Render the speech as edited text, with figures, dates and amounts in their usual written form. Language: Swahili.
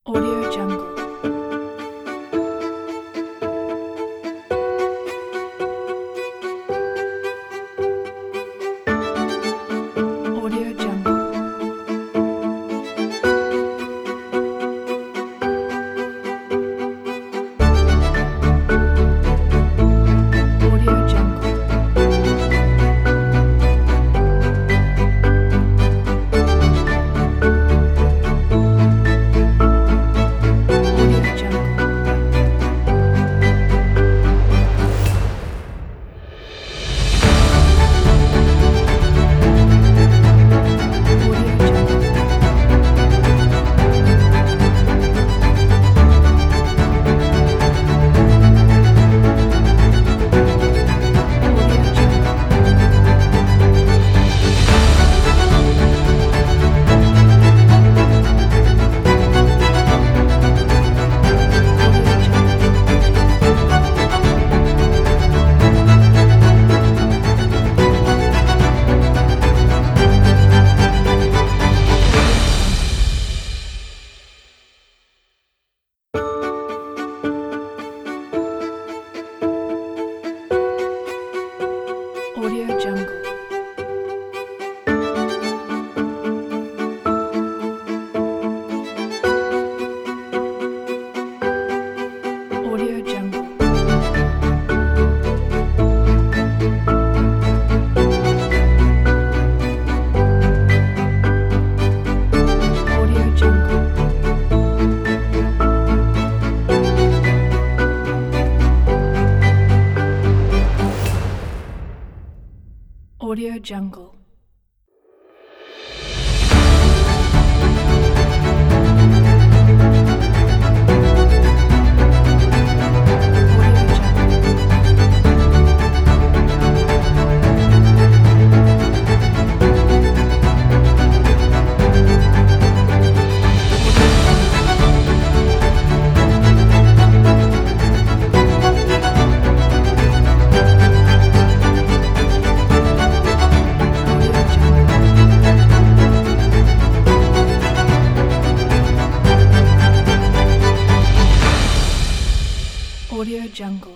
Audio Jungle. Audio Jungle. Audio Jungle. Audio Jungle. Audio Jungle. Audio Jungle. Audio Jungle. Audio Jungle. Audio Jungle. Audio Jungle. Audio Jungle. Audio Jungle. Audio Jungle. Audio Jungle.